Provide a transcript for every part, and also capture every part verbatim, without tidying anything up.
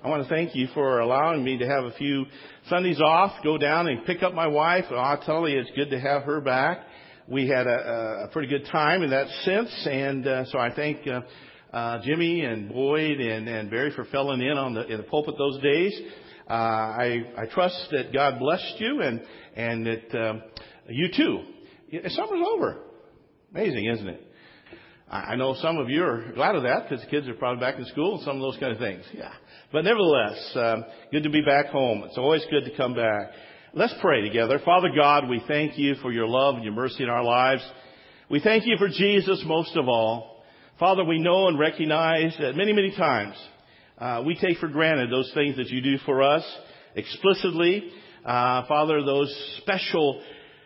I want to thank you for allowing me to have a few Sundays off, go down and pick up my wife. I'll tell you, it's good to have her back. We had a, a pretty good time in that sense, and uh, so I thank uh, uh, Jimmy and Boyd and, and Barry for filling in on the, in the pulpit those days. Uh, I, I trust that God blessed you and, and that um, you too. Summer's over. Amazing, isn't it? I know some of you are glad of that because the kids are probably back in school and some of those kind of things. Yeah. But nevertheless, um, good to be back home. It's always good to come back. Let's pray together. Father God, we thank you for your love and your mercy in our lives. We thank you for Jesus most of all. Father, we know and recognize that many, many times uh, we take for granted those things that you do for us explicitly. Uh, Father, those special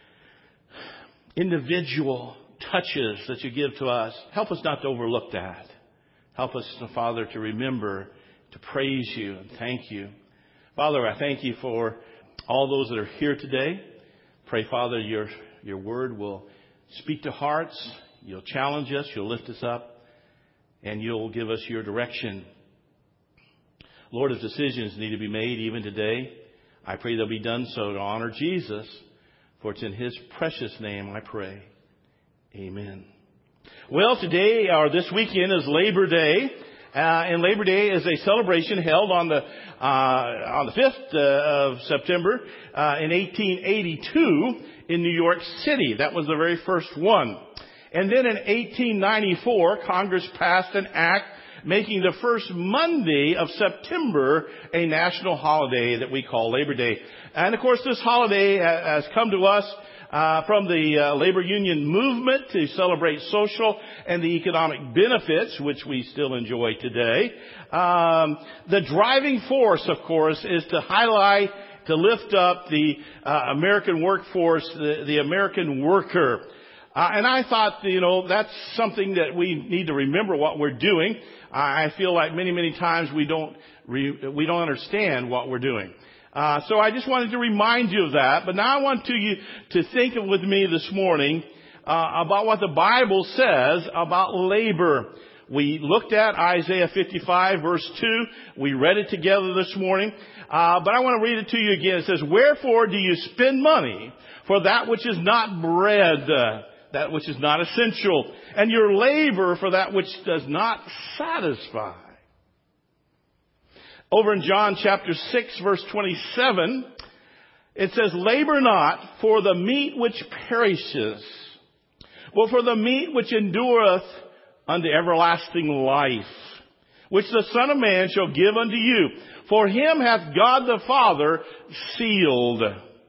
individual touches that you give to us. Help us not to overlook that. Help us, Father, to remember to praise you and thank you. Father, I thank you for all those that are here today. Pray, Father, your, your word will speak to hearts. You'll challenge us. You'll lift us up. And you'll give us your direction. Lord, if decisions need to be made even today, I pray they'll be done so to honor Jesus. For it's in his precious name I pray. Amen. Well, today or this weekend is Labor Day, uh, and Labor Day is a celebration held on the uh, on the fifth uh, of September uh, in eighteen eighty-two in New York City. That was the very first one. And then in eighteen ninety-four, Congress passed an act making the first Monday of September a national holiday that we call Labor Day. And of course, this holiday has come to us Uh, from the uh, labor union movement to celebrate social and the economic benefits, which we still enjoy today. Um, the driving force, of course, is to highlight, to lift up the uh, American workforce, the, the American worker. Uh, and I thought, you know, that's something that we need to remember what we're doing. I feel like many, many times we don't re- we don't understand what we're doing. Uh, so I just wanted to remind you of that. But now I want to you to think with me this morning uh, about what the Bible says about labor. We looked at Isaiah fifty-five, verse two. We read it together this morning. Uh, but I want to read it to you again. It says, "Wherefore do you spend money for that which is not bread, uh, that which is not essential, and your labor for that which does not satisfy?" Over in John chapter six, verse twenty-seven, it says, "Labor not for the meat which perishes, but for the meat which endureth unto everlasting life, which the Son of Man shall give unto you. For him hath God the Father sealed."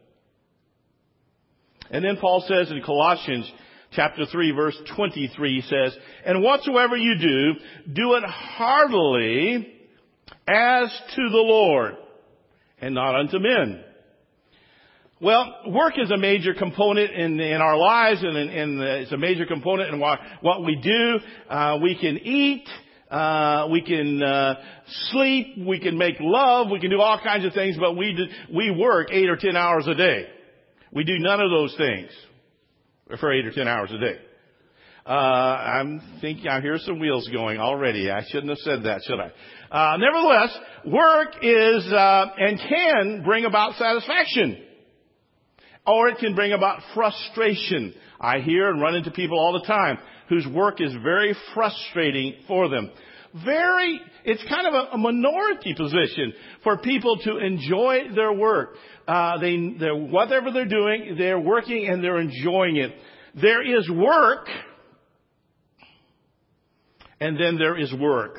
And then Paul says in Colossians chapter three, verse twenty-three, he says, "And whatsoever you do, do it heartily as to the Lord, and not unto men." Well, work is a major component in, in our lives, and in, in the, it's a major component in what, what we do. Uh, we can eat, uh, we can uh, sleep, we can make love, we can do all kinds of things, but we do, we work eight or ten hours a day. We do none of those things for eight or ten hours a day. Uh, I'm thinking, I hear some wheels going already. I shouldn't have said that, should I? Uh, nevertheless, work is, uh, and can bring about satisfaction. Or it can bring about frustration. I hear and run into people all the time whose work is very frustrating for them. Very, it's kind of a, a minority position for people to enjoy their work. Uh, they, they're, whatever they're doing, they're working and they're enjoying it. There is work, and then there is work.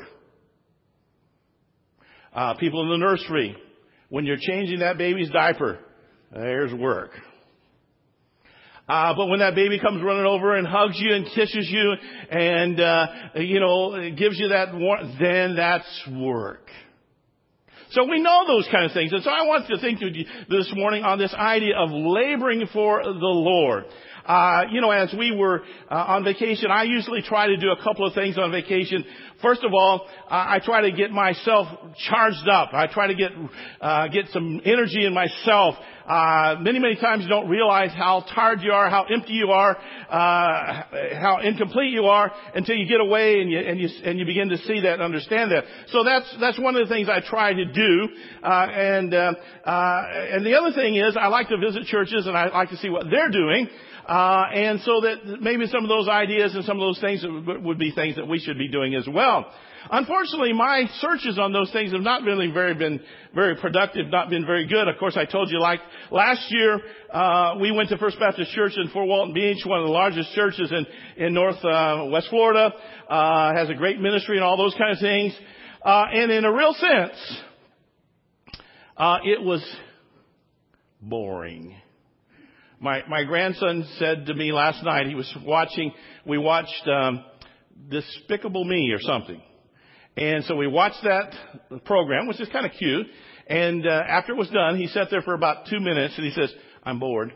Uh, people in the nursery, when you're changing that baby's diaper, there's work. Uh, but when that baby comes running over and hugs you and kisses you and, uh, you know, gives you that warmth, then that's work. So we know those kind of things. And so I want to think to you this morning on this idea of laboring for the Lord. Uh, you know, as we were uh, on vacation, I usually try to do a couple of things on vacation. First of all, uh, I try to get myself charged up. I try to get uh, get some energy in myself. Uh, many, many times you don't realize how tired you are, how empty you are, uh, how incomplete you are until you get away and you, and you, and you begin to see that and understand that. So that's, that's one of the things I try to do. Uh, and, uh, uh, and the other thing is I like to visit churches and I like to see what they're doing. Uh, and so that maybe some of those ideas and some of those things would be things that we should be doing as well. Unfortunately, my searches on those things have not really very been very productive, not been very good. Of course, I told you, like last year, uh, we went to First Baptist Church in Fort Walton Beach, one of the largest churches in in North uh, West Florida. Uh, has a great ministry and all those kind of things. Uh, and in a real sense, uh, it was boring. My my grandson said to me last night, he was watching. We watched um, Despicable Me or something. And so we watched that program, which is kind of cute. And uh, after it was done, he sat there for about two minutes and he says, "I'm bored."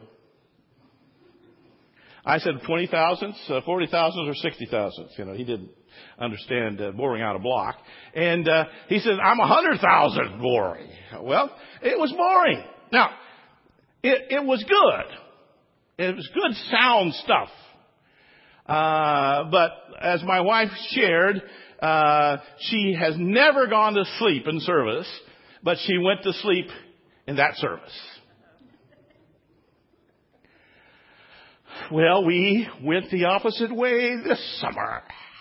I said, twenty thousands, uh, forty thousands, or sixty thousands. You know, he didn't understand uh, boring out a block. And uh, he said, "I'm a hundred thousand boring." Well, it was boring. Now, it, it was good. It was good sound stuff. Uh, but as my wife shared, uh, she has never gone to sleep in service, but she went to sleep in that service. Well, we went the opposite way this summer.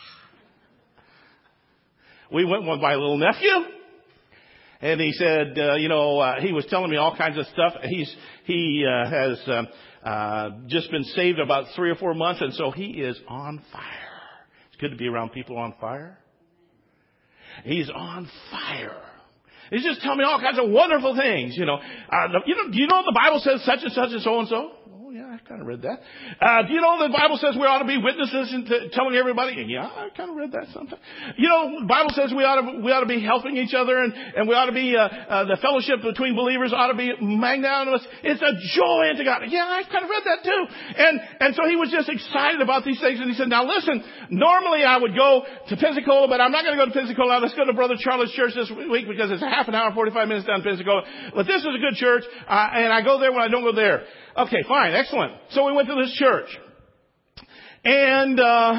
We went with my little nephew, and he said, uh, you know, uh, he was telling me all kinds of stuff. He's, he, uh, has, um, uh, just been saved about three or four months, and so he is on fire. It's good to be around people on fire. He's on fire. He's just telling me all kinds of wonderful things, you know. Uh, you know, do you know the Bible says such and such and so and so? Oh, yeah, I kind of read that. Uh, do you know the Bible says we ought to be witnesses and t- telling everybody? Yeah, I kind of read that sometimes. You know, the Bible says we ought to, we ought to be helping each other and, and we ought to be, uh, uh, the fellowship between believers ought to be magnanimous. It's a joy unto God. Yeah, I kind of read that too. And, and so he was just excited about these things. And he said, now listen, normally I would go to Pensacola, but I'm not going to go to Pensacola. Let's go to Brother Charlie's church this week because it's a half an hour, forty-five minutes down to Pensacola. But this is a good church, uh, and I go there when I don't go there. Okay, fine, excellent. So we went to this church. And uh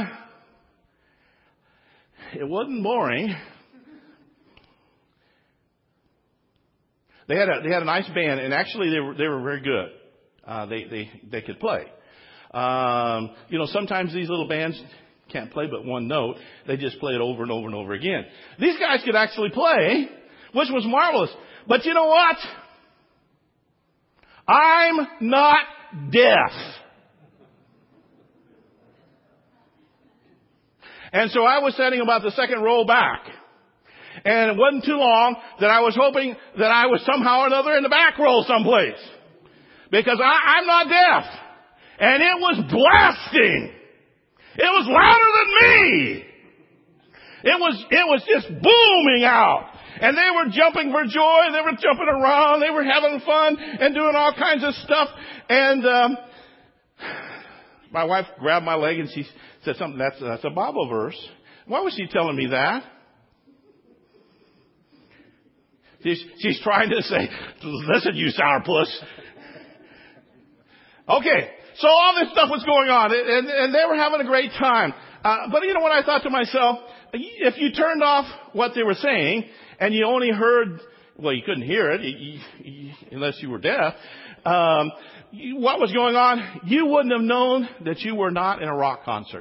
it wasn't boring. They had a they had a nice band, and actually they were they were very good. Uh they they they could play. Um you know, sometimes these little bands can't play but one note. They just play it over and over and over again. These guys could actually play, which was marvelous. But you know what? I'm not deaf. And so I was sitting about the second row back. And it wasn't too long that I was hoping that I was somehow or another in the back row someplace. Because I, I'm not deaf. And it was blasting. It was louder than me. It was, it was just booming out. And they were jumping for joy. They were jumping around. They were having fun and doing all kinds of stuff. And um, my wife grabbed my leg and she said something. That's, that's a Bible verse. Why was she telling me that? She's, she's trying to say, listen, you sourpuss. Okay, so all this stuff was going on, and, and they were having a great time. Uh, but you know what I thought to myself? If you turned off what they were saying, and you only heard, well, you couldn't hear it you, you, unless you were deaf, um, you, what was going on, you wouldn't have known that you were not in a rock concert.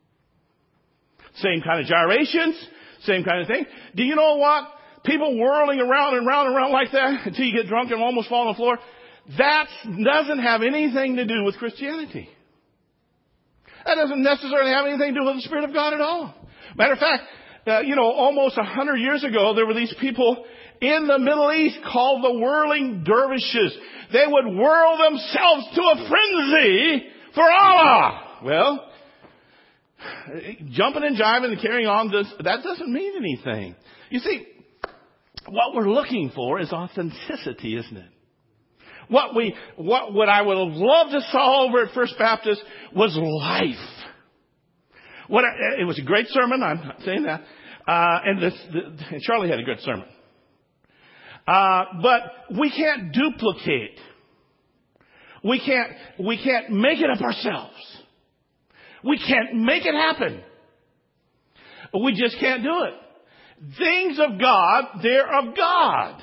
Same kind of gyrations, same kind of thing. Do you know what? People whirling around and round and round like that until you get drunk and almost fall on the floor. That doesn't have anything to do with Christianity. That doesn't necessarily have anything to do with the Spirit of God at all. Matter of fact, uh, you know, almost a hundred years ago, there were these people in the Middle East called the whirling dervishes. They would whirl themselves to a frenzy for Allah. Well, jumping and jiving and carrying on, this, that doesn't mean anything. You see, what we're looking for is authenticity, isn't it? What we, what, what I would have loved to saw over at First Baptist was life. What I, it was a great sermon. I'm not saying that. Uh, and this, the, and Charlie had a good sermon. Uh, but we can't duplicate. We can't, we can't make it up ourselves. We can't make it happen. We just can't do it. Things of God, they're of God.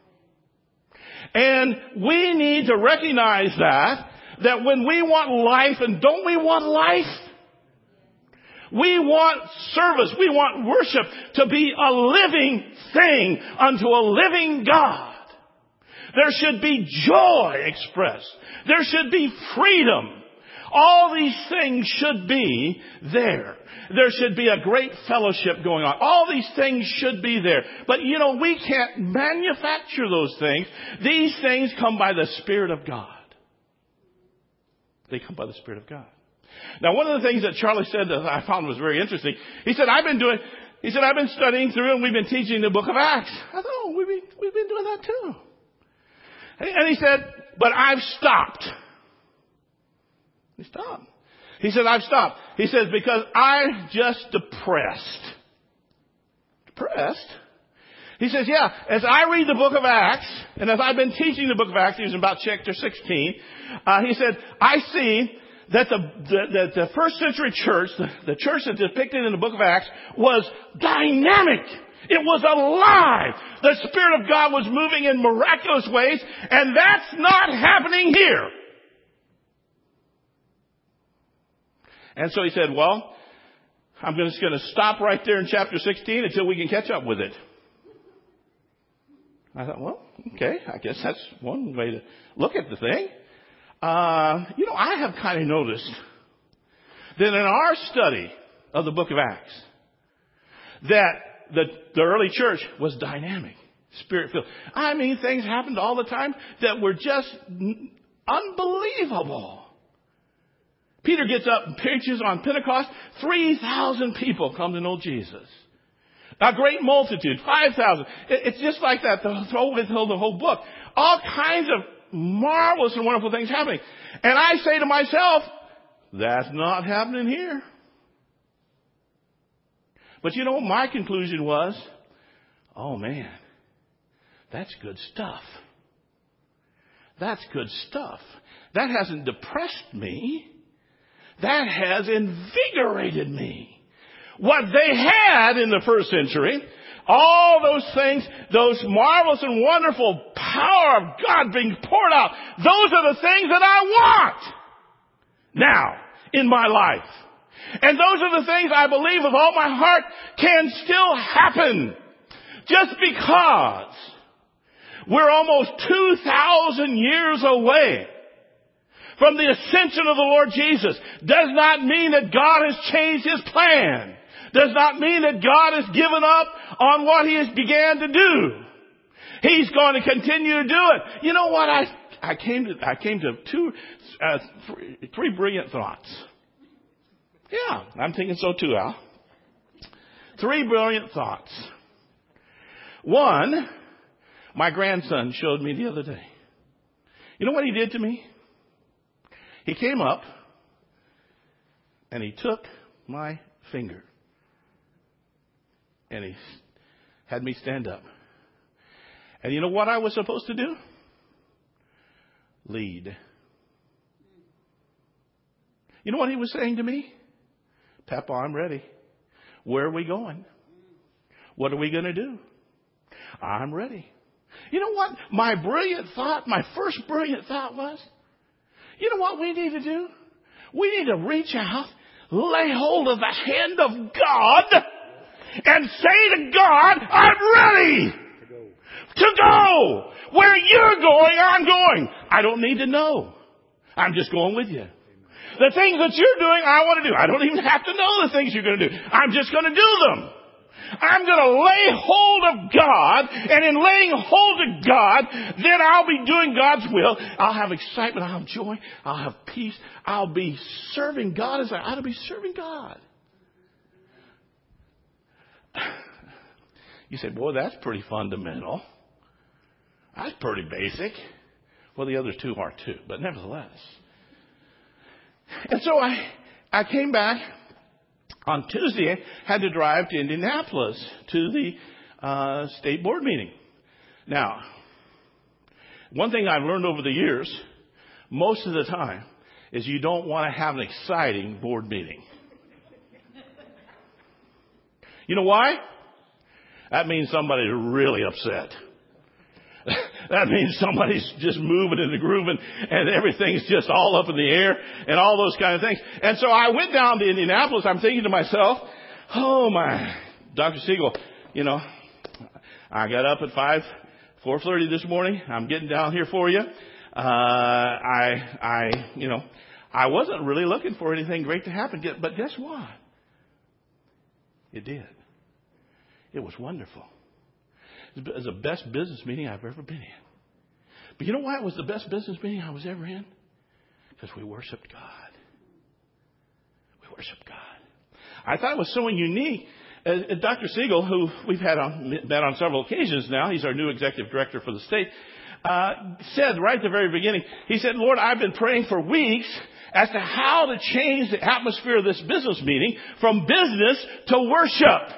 And we need to recognize that, that when we want life, and don't we want life? We want service. We want worship to be a living thing unto a living God. There should be joy expressed. There should be freedom. All these things should be there. There should be a great fellowship going on. All these things should be there. But you know, we can't manufacture those things. These things come by the Spirit of God. They come by the Spirit of God. Now, one of the things that Charlie said that I found was very interesting, he said, I've been doing, he said, I've been studying through and we've been teaching the book of Acts. I thought, oh, we've been, we've been doing that too. And he said, but I've stopped. He stopped. He said, I've stopped. He says, because I'm just depressed. Depressed? He says, yeah, as I read the book of Acts, and as I've been teaching the book of Acts, he was about chapter sixteen, uh, he said, I see that the, the, the, the first century church, the, the church that's depicted in the book of Acts, was dynamic. It was alive. The Spirit of God was moving in miraculous ways, and that's not happening here. And so he said, well, I'm just going to stop right there in chapter sixteen until we can catch up with it. I thought, well, okay, I guess that's one way to look at the thing. Uh, you know, I have kind of noticed that in our study of the book of Acts, that the, the early church was dynamic, Spirit-filled. I mean, things happened all the time that were just unbelievable. Peter gets up and preaches on Pentecost. three thousand people come to know Jesus. A great multitude, five thousand. It's just like that the whole, the whole book. All kinds of marvelous and wonderful things happening. And I say to myself, that's not happening here. But you know what my conclusion was? Oh man, that's good stuff. That's good stuff. That hasn't depressed me. That has invigorated me. What they had in the first century, all those things, those marvelous and wonderful power of God being poured out, those are the things that I want now in my life. And those are the things I believe with all my heart can still happen. Just because we're almost two thousand years away from the ascension of the Lord Jesus does not mean that God has changed His plan. Does not mean that God has given up on what He has began to do. He's going to continue to do it. You know what? I I came to I came to two uh, three, three brilliant thoughts. Yeah, I'm thinking so too, Al. Three brilliant thoughts. One, my grandson showed me the other day. You know what he did to me? He came up and he took my finger and he had me stand up. And you know what I was supposed to do? Lead. You know what he was saying to me? Papa, I'm ready. Where are we going? What are we going to do? I'm ready. You know what? My brilliant thought, my first brilliant thought was, you know what we need to do? We need to reach out, lay hold of the hand of God, and say to God, I'm ready to go. To go. Where you're going, I'm going. I don't need to know. I'm just going with you. The things that you're doing, I want to do. I don't even have to know the things you're going to do. I'm just going to do them. I'm going to lay hold of God, and in laying hold of God, then I'll be doing God's will. I'll have excitement. I'll have joy. I'll have peace. I'll be serving God as I ought to be serving God. You say, boy, that's pretty fundamental. That's pretty basic. Well, the other two are too, but nevertheless. And so I, I came back on Tuesday, had to drive to Indianapolis to the uh, state board meeting. Now, one thing I've learned over the years, most of the time, is you don't want to have an exciting board meeting. You know why? That means somebody's really upset. That means somebody's just moving and grooving and everything's just all up in the air and all those kind of things. And so I went down to Indianapolis. I'm thinking to myself, oh my, Doctor Siegel, you know, I got up at five, four thirty this morning. I'm getting down here for you. Uh, I, I, you know, I wasn't really looking for anything great to happen, but guess what? It did. It was wonderful. It was the best business meeting I've ever been in. But you know why it was the best business meeting I was ever in? Because we worshiped God. We worshiped God. I thought it was so unique. Uh, Doctor Siegel, who we've had on, met on several occasions now, he's our new executive director for the state, uh, said right at the very beginning, he said, Lord, I've been praying for weeks as to how to change the atmosphere of this business meeting from business to worship.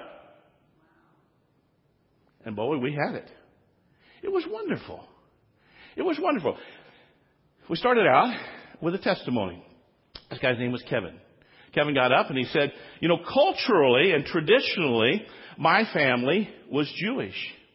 And boy, we had it. It was wonderful. It was wonderful. We started out with a testimony. This guy's name was Kevin. Kevin got up and he said, you know, culturally and traditionally, my family was Jewish.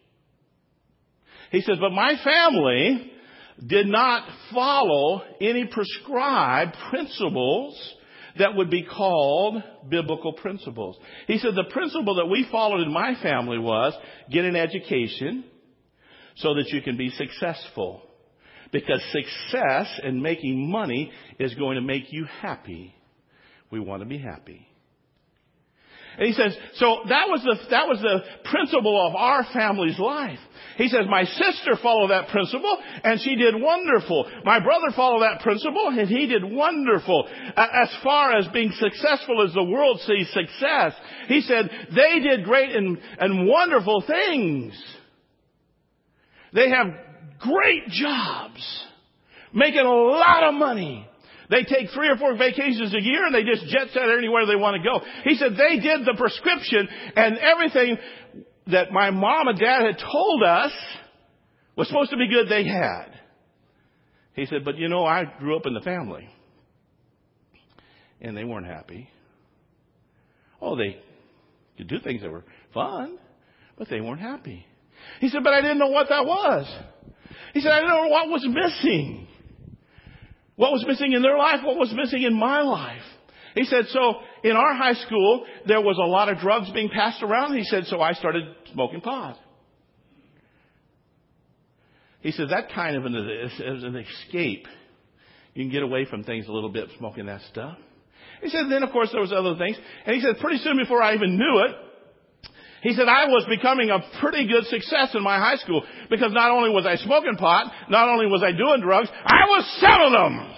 He says, but my family did not follow any prescribed principles that would be called biblical principles. He said the principle that we followed in my family was get an education so that you can be successful. Because success and making money is going to make you happy. We want to be happy. And he says, so that was the, that was the principle of our family's life. He says, my sister followed that principle and she did wonderful. My brother followed that principle and he did wonderful. As far as being successful as the world sees success, he said, they did great and, and wonderful things. They have great jobs, making a lot of money. They take three or four vacations a year and they just jet set anywhere they want to go. He said they did the prescription and everything that my mom and dad had told us was supposed to be good they had. He said, but you know, I grew up in the family and they weren't happy. Oh, they could do things that were fun, but they weren't happy. He said, but I didn't know what that was. He said, I didn't know what was missing. What was missing in their life? What was missing in my life? He said, so in our high school, there was a lot of drugs being passed around. He said, so I started smoking pot. He said, that kind of an, is an escape. You can get away from things a little bit smoking that stuff. He said, then of course there was other things. And he said, pretty soon before I even knew it, he said, I was becoming a pretty good success in my high school because not only was I smoking pot, not only was I doing drugs, I was selling them.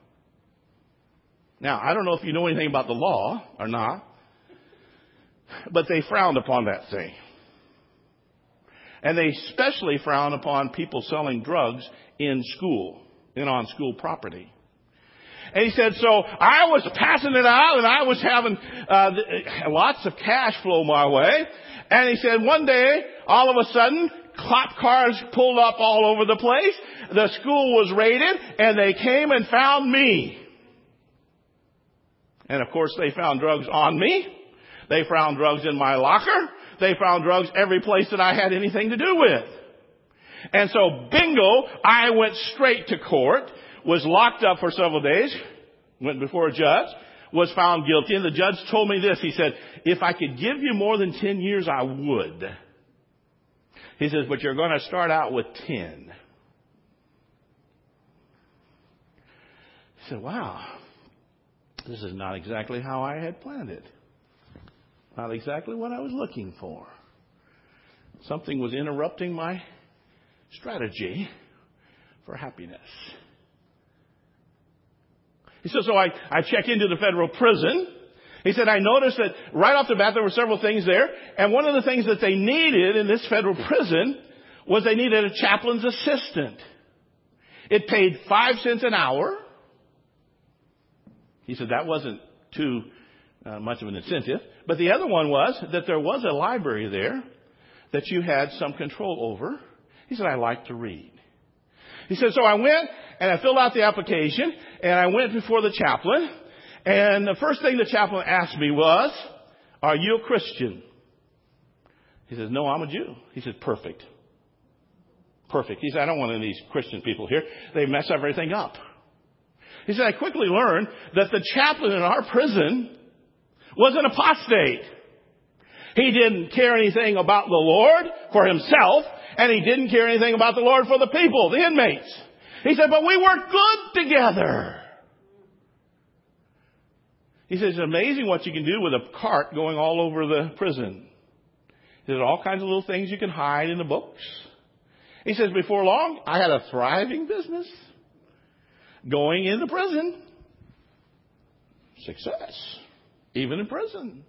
Now, I don't know if you know anything about the law or not, but they frowned upon that thing. And they especially frowned upon people selling drugs in school and on school property. And he said, so I was passing it out and I was having uh, lots of cash flow my way. And he said, one day, all of a sudden, cop cars pulled up all over the place. The school was raided and they came and found me. And of course, they found drugs on me. They found drugs in my locker. They found drugs every place that I had anything to do with. And so, bingo, I went straight to court, was locked up for several days, went before a judge, was found guilty. And the judge told me this. He said, if I could give you more than ten years, I would. He says, but you're going to start out with ten. He said, wow, this is not exactly how I had planned it. Not exactly what I was looking for. Something was interrupting my strategy for happiness. He said, so I, I check into the federal prison. He said, I noticed that right off the bat there were several things there. And one of the things that they needed in this federal prison was they needed a chaplain's assistant. It paid five cents an hour. He said that wasn't too uh, much of an incentive. But the other one was that there was a library there that you had some control over. He said, I like to read. He said, so I went and I filled out the application and I went before the chaplain. And the first thing the chaplain asked me was, are you a Christian? He says, no, I'm a Jew. He said, perfect. Perfect. He said, I don't want any of these Christian people here. They mess everything up. He said, I quickly learned that the chaplain in our prison was an apostate. He didn't care anything about the Lord for himself, and he didn't care anything about the Lord for the people, the inmates. He said, but we work good together. He says, it's amazing what you can do with a cart going all over the prison. There's all kinds of little things you can hide in the books. He says, before long, I had a thriving business going into prison. Success. Even in prison.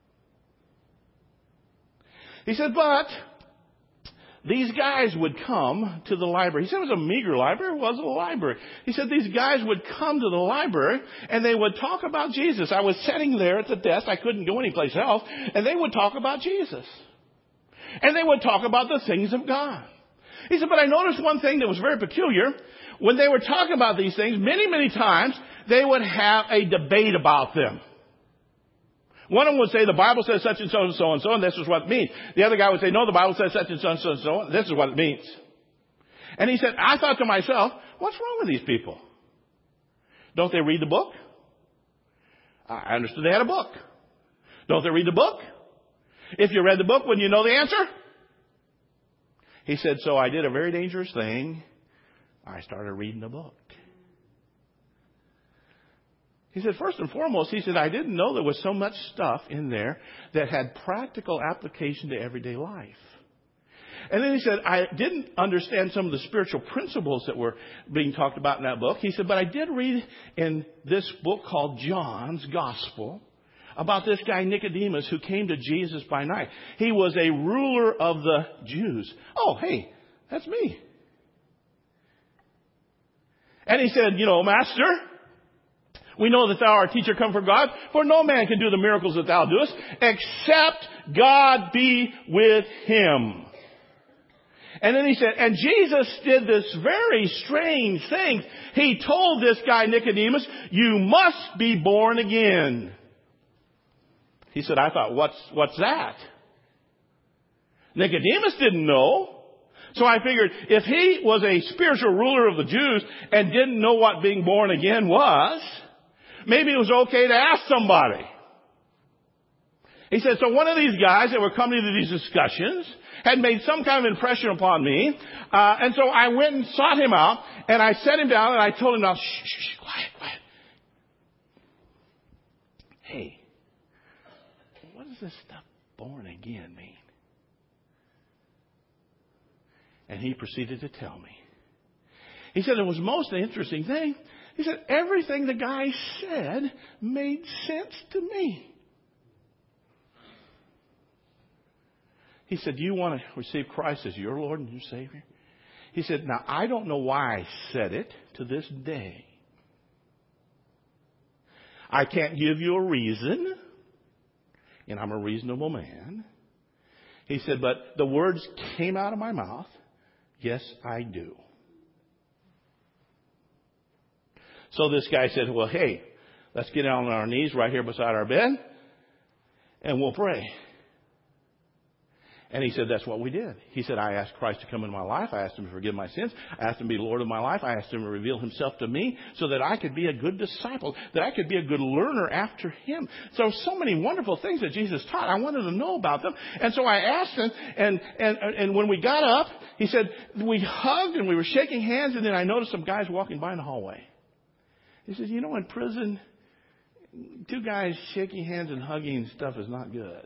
He said, but these guys would come to the library. He said it was a meager library. It was a library. He said these guys would come to the library and they would talk about Jesus. I was sitting there at the desk. I couldn't go anyplace else. And they would talk about Jesus. And they would talk about the things of God. He said, but I noticed one thing that was very peculiar. When they were talking about these things, many, many times, they would have a debate about them. One of them would say, the Bible says such and so and so and so, and this is what it means. The other guy would say, no, the Bible says such and so and so and so, and this is what it means. And he said, I thought to myself, what's wrong with these people? Don't they read the book? I understood they had a book. Don't they read the book? If you read the book, wouldn't you know the answer? He said, so I did a very dangerous thing. I started reading the book. He said, first and foremost, he said, I didn't know there was so much stuff in there that had practical application to everyday life. And then he said, I didn't understand some of the spiritual principles that were being talked about in that book. He said, but I did read in this book called John's Gospel about this guy Nicodemus who came to Jesus by night. He was a ruler of the Jews. Oh, hey, that's me. And he said, you know, Master, we know that thou art a teacher come from God, for no man can do the miracles that thou doest, except God be with him. And then he said, and Jesus did this very strange thing. He told this guy Nicodemus, you must be born again. He said, I thought, what's, what's that? Nicodemus didn't know. So I figured if he was a spiritual ruler of the Jews and didn't know what being born again was, maybe it was okay to ask somebody. He said, so one of these guys that were coming to these discussions had made some kind of impression upon me. Uh, and so I went and sought him out and I set him down and I told him, now, shh, shh, shh, quiet, quiet. Hey, what does this stuff born again mean? And he proceeded to tell me. He said it was the most interesting thing. He said everything the guy said made sense to me. He said, do you want to receive Christ as your Lord and your Savior? He said, now I don't know why I said it to this day. I can't give you a reason. And I'm a reasonable man. He said, but the words came out of my mouth. Yes, I do. So this guy said, well, hey, let's get down on our knees right here beside our bed and we'll pray. And he said, that's what we did. He said, I asked Christ to come into my life. I asked him to forgive my sins. I asked him to be Lord of my life. I asked him to reveal himself to me so that I could be a good disciple, that I could be a good learner after him. So, so many wonderful things that Jesus taught. I wanted to know about them. And so I asked him, and, and, and when we got up, he said, we hugged and we were shaking hands, and then I noticed some guys walking by in the hallway. He said, you know, in prison, two guys shaking hands and hugging and stuff is not good.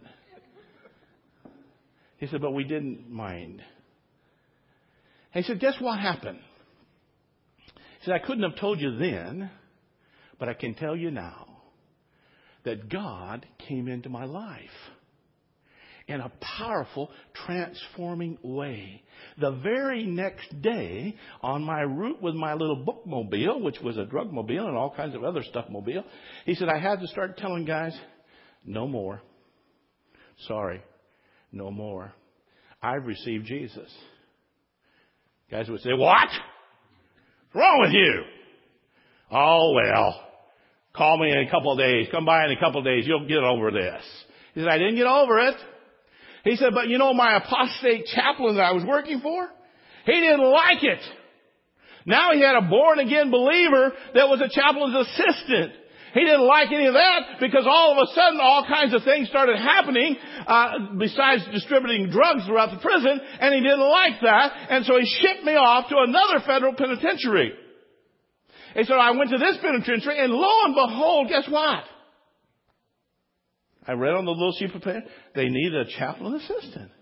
He said, but we didn't mind. And he said, guess what happened? He said, I couldn't have told you then, but I can tell you now that God came into my life. in a powerful, transforming way. The very next day, on my route with my little bookmobile, which was a drugmobile and all kinds of other stuff mobile, he said, I had to start telling guys, no more. Sorry, no more. I've received Jesus. Guys would say, what? What's wrong with you? Oh, well, call me in a couple of days. Come by in a couple of days. You'll get over this. He said, I didn't get over it. He said, but you know, my apostate chaplain that I was working for, he didn't like it. Now he had a born-again believer that was a chaplain's assistant. He didn't like any of that because all of a sudden all kinds of things started happening uh, besides distributing drugs throughout the prison, and he didn't like that, and so he shipped me off to another federal penitentiary. And so I went to this penitentiary, and lo and behold, guess what? I read on the little sheet of paper, they need a chaplain assistant.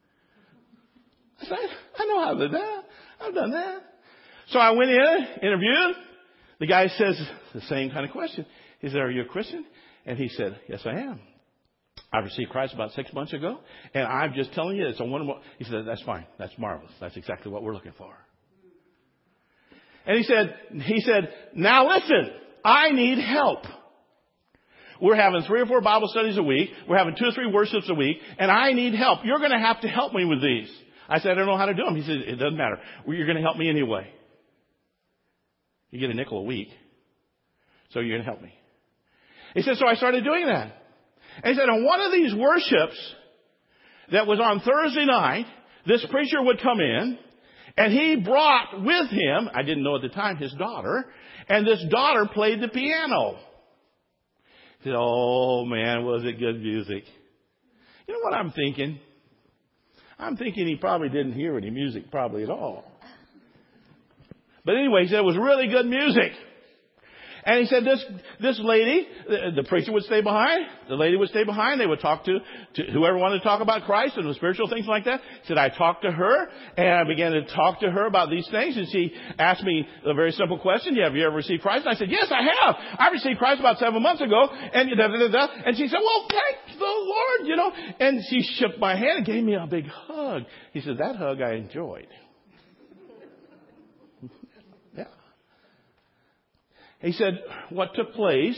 I said, I know how to do that. I've done that. So I went in, interviewed. The guy says the same kind of question. He said, are you a Christian? And he said, yes, I am. I received Christ about six months ago, and I'm just telling you, it's a wonderful. He said, that's fine. That's marvelous. That's exactly what we're looking for. And he said, he said, now listen, I need help. We're having three or four Bible studies a week. We're having two or three worships a week, and I need help. You're going to have to help me with these. I said, I don't know how to do them. He said, it doesn't matter. Well, you're going to help me anyway. You get a nickel a week, so you're going to help me. He said, so I started doing that. And he said, on one of these worships that was on Thursday night, this preacher would come in, and he brought with him, I didn't know at the time, his daughter, and this daughter played the piano. He said, oh man, was it good music. You know what I'm thinking? I'm thinking he probably didn't hear any music probably at all. But anyway, he said it was really good music. And he said this, this lady, the, the preacher would stay behind, the lady would stay behind, they would talk to, to whoever wanted to talk about Christ and the spiritual things like that. He said, I talked to her, and I began to talk to her about these things, and she asked me a very simple question, have you ever received Christ? And I said, yes, I have. I received Christ about seven months ago, and da, da, da, da. And she said, well, thank the Lord, you know. And she shook my hand and gave me a big hug. He said, that hug I enjoyed. He said, what took place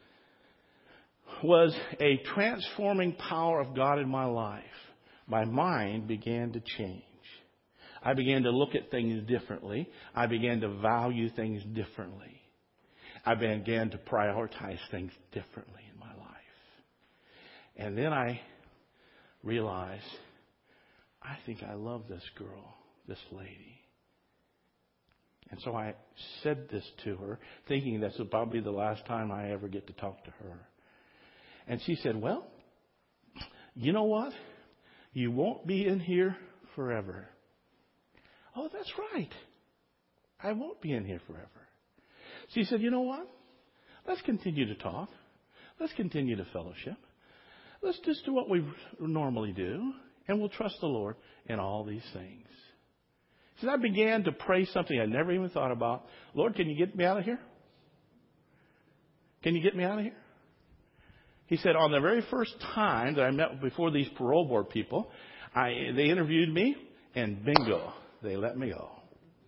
was a transforming power of God in my life. My mind began to change. I began to look at things differently. I began to value things differently. I began to prioritize things differently in my life. And then I realized, I think I love this girl, this lady. And so I said this to her, thinking this was probably the last time I ever get to talk to her. And she said, well, you know what? You won't be in here forever. Oh, that's right. I won't be in here forever. She said, you know what? Let's continue to talk. Let's continue to fellowship. Let's just do what we normally do, and we'll trust the Lord in all these things. So I began to pray something I never even thought about. Lord, can you get me out of here? Can you get me out of here? He said, on the very first time that I met before these parole board people, I, they interviewed me, and bingo, they let me go.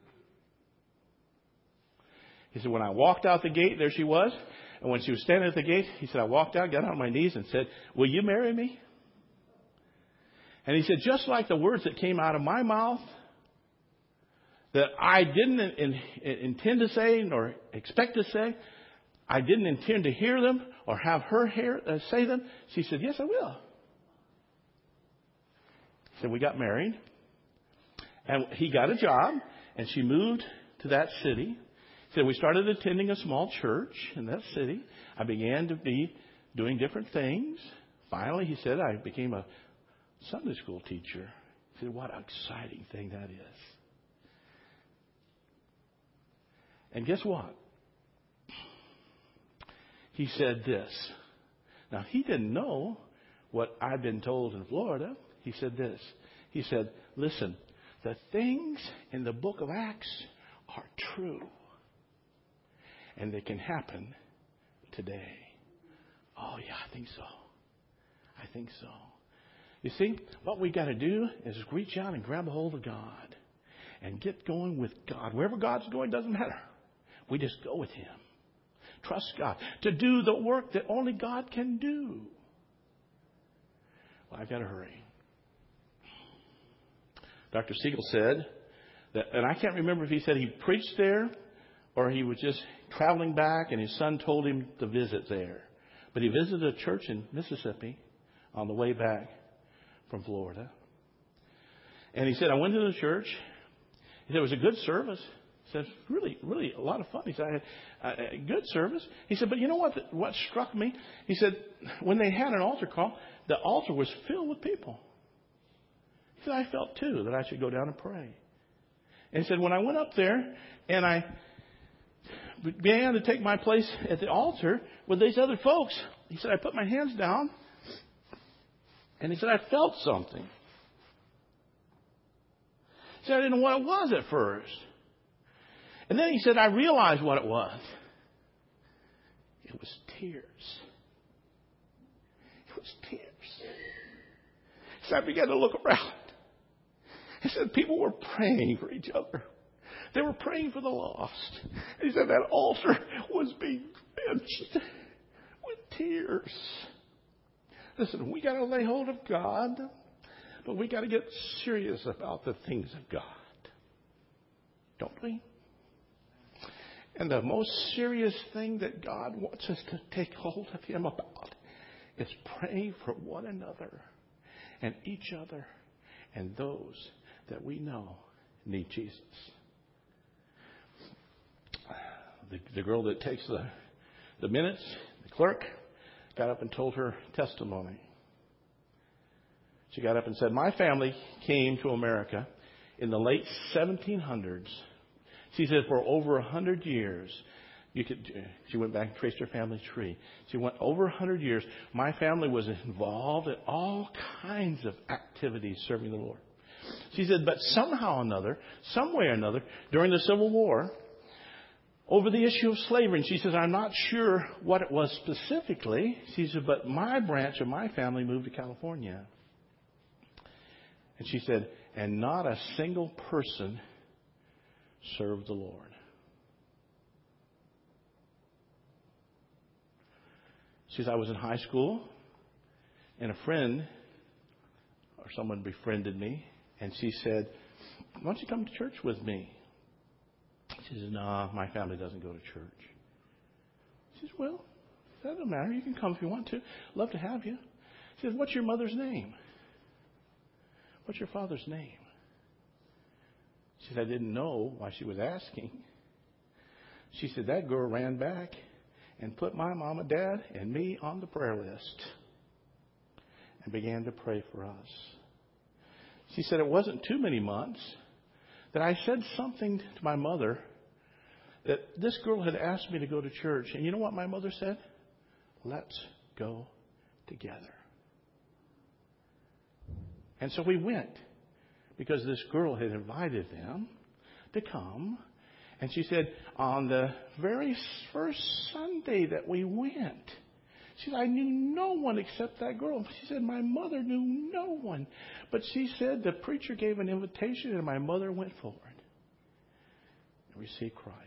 He said, when I walked out the gate, there she was. And when she was standing at the gate, he said, I walked out, got on my knees, and said, will you marry me? And he said, just like the words that came out of my mouth, that I didn't in, in, intend to say nor expect to say. I didn't intend to hear them or have her hear, uh, say them. She said, yes, I will. So we got married. And he got a job. And she moved to that city. So we started attending a small church in that city. I began to be doing different things. Finally, he said, I became a Sunday school teacher. He said, what an exciting thing that is. And guess what? He said this. Now, he didn't know what I'd been told in Florida. He said this. He said, listen, the things in the book of Acts are true. And they can happen today. Oh, yeah, I think so. I think so. You see, what we got to do is reach out and grab a hold of God and get going with God. Wherever God's going doesn't matter. We just go with Him. Trust God to do the work that only God can do. Well, I've got to hurry. Doctor Siegel said that, and I can't remember if he said he preached there or he was just traveling back and his son told him to visit there. But he visited a church in Mississippi on the way back from Florida. And he said, I went to the church. He said, it was a good service. He said, really, really a lot of fun. He said, I had a good service. He said, but you know what, what struck me? He said, when they had an altar call, the altar was filled with people. He said, I felt too that I should go down and pray. And he said, when I went up there and I began to take my place at the altar with these other folks, he said, I put my hands down and he said, I felt something. He said, I didn't know what it was at first. And then he said, I realized what it was. It was tears. It was tears. He said, I began to look around. He said, people were praying for each other. They were praying for the lost. He said, that altar was being drenched with tears. Listen, we got to lay hold of God, but we got to get serious about the things of God. Don't we? And the most serious thing that God wants us to take hold of Him about is praying for one another and each other and those that we know need Jesus. The, the girl that takes the, the minutes, the clerk, got up and told her testimony. She got up and said, my family came to America in the late seventeen hundreds. She said for over a hundred years, you could. She went back and traced her family tree. She went over a hundred years. My family was involved in all kinds of activities serving the Lord. She said, but somehow or another, some way or another, during the Civil War, over the issue of slavery, and she says, I'm not sure what it was specifically. She said, but my branch of my family moved to California. And she said, and not a single person served the Lord. She says, I was in high school, and a friend or someone befriended me, and she said, why don't you come to church with me? She says, no, nah, my family doesn't go to church. She says, well, that doesn't matter. You can come if you want to. Love to have you. She says, what's your mother's name? What's your father's name? She said, I didn't know why she was asking. She said, that girl ran back and put my mom and dad and me on the prayer list and began to pray for us. She said, it wasn't too many months that I said something to my mother that this girl had asked me to go to church. And you know what my mother said? Let's go together. And so we went because this girl had invited them to come. And she said, on the very first Sunday that we went, she said, I knew no one except that girl. She said, my mother knew no one. But she said the preacher gave an invitation and my mother went forward and received Christ.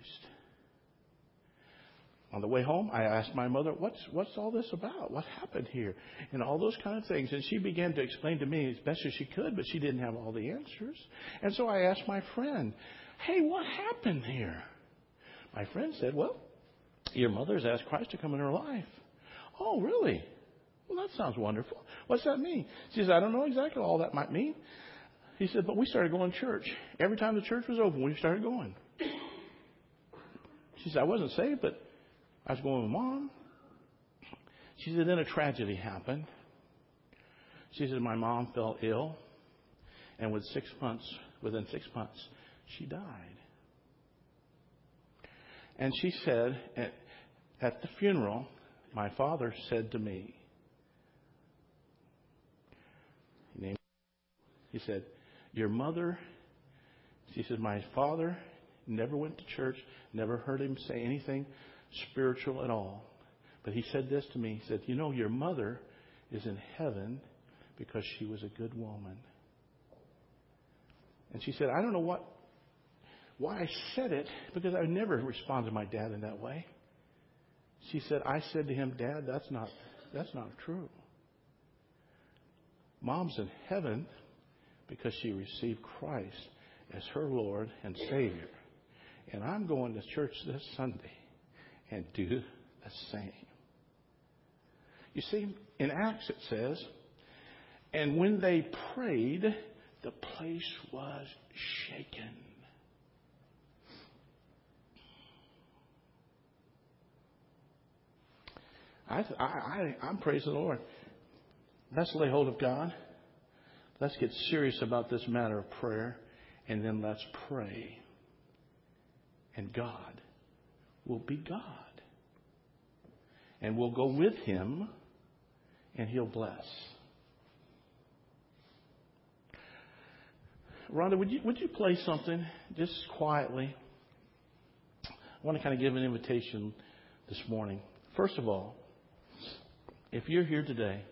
On the way home, I asked my mother, what's what's all this about? What happened here? And all those kind of things. And she began to explain to me as best as she could, but she didn't have all the answers. And so I asked my friend, hey, what happened here? My friend said, well, your mother's asked Christ to come in her life. Oh, really? Well, that sounds wonderful. What's that mean? She said, I don't know exactly what all that might mean. He said, but we started going to church. Every time the church was open, we started going. She said, I wasn't saved, but I was going with Mom. She said, then a tragedy happened. She said, my mom fell ill. And with six months, within six months, she died. And she said, at, at the funeral, my father said to me, he, named, he said, your mother, she said, my father never went to church, never heard him say anything spiritual at all. But he said this to me. He said, you know, your mother is in heaven because she was a good woman. And she said, I don't know what, why I said it, because I never responded to my dad in that way. She said, I said to him, Dad, that's not, that's not true. Mom's in heaven because she received Christ as her Lord and Savior. And I'm going to church this Sunday and do the same. You see, in Acts it says, and when they prayed, the place was shaken. I, I, I, I'm praising the Lord. Let's lay hold of God. Let's get serious about this matter of prayer. And then let's pray. And God will be God. And we'll go with Him. And He'll bless. Rhonda, would you, would you play something just quietly? I want to kind of give an invitation this morning. First of all, if you're here today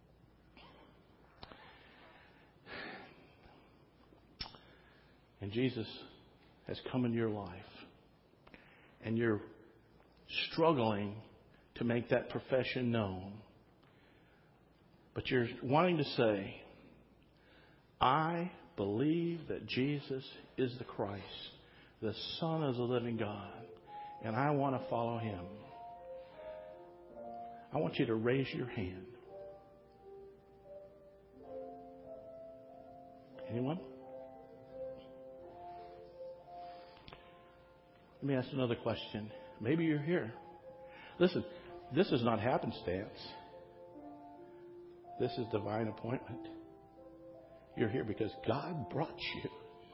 and Jesus has come into your life and you're struggling to make that profession known, but you're wanting to say, I believe that Jesus is the Christ, the Son of the living God, and I want to follow Him. I want you to raise your hand. Anyone? Let me ask another question. Maybe you're here. Listen, this is not happenstance. This is divine appointment. You're here because God brought you.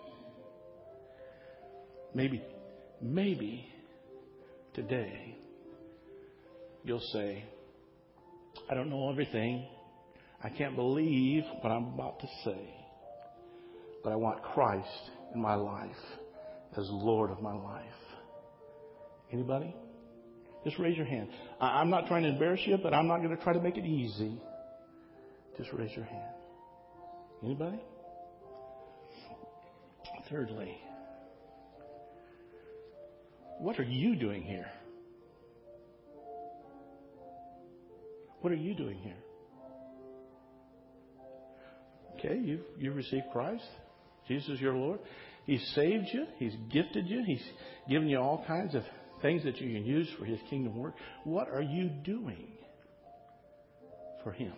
Maybe, maybe today you'll say, I don't know everything. I can't believe what I'm about to say. But I want Christ in my life as Lord of my life. Anybody? Just raise your hand. I'm not trying to embarrass you, but I'm not going to try to make it easy. Just raise your hand. Anybody? Thirdly, what are you doing here? What are you doing here? Okay, you've, you've received Christ. Jesus is your Lord. He's saved you. He's gifted you. He's given you all kinds of things that you can use for His kingdom work. What are you doing for Him?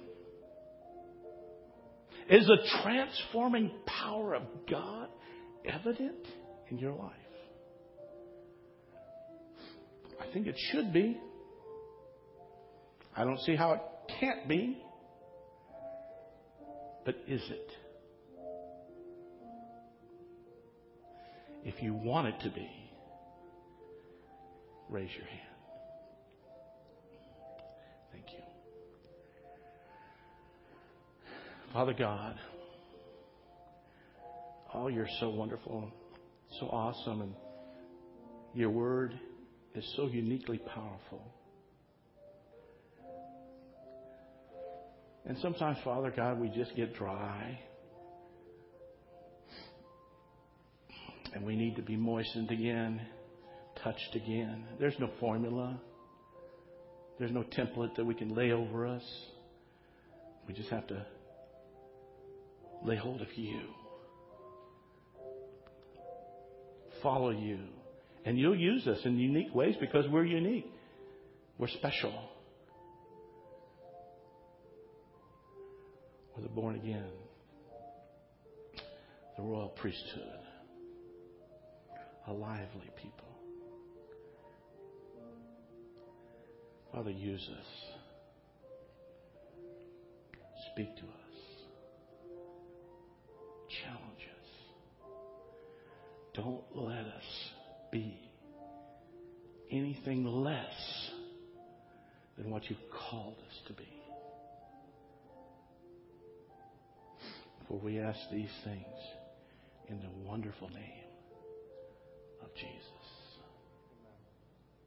Is the transforming power of God evident in your life? I think it should be. I don't see how it can't be. But is it? If you want it to be, raise your hand. Thank you. Father God, oh, you're so wonderful, so awesome, and your word is so uniquely powerful. And sometimes, Father God, we just get dry. And we need to be moistened again, touched again. There's no formula. There's no template that we can lay over us. We just have to lay hold of you. Follow you. And you'll use us in unique ways because we're unique. We're special. We're the born again. The royal priesthood. A lively people. Father, use us. Speak to us. Challenge us. Don't let us be anything less than what you've called us to be. For we ask these things in the wonderful name of Jesus.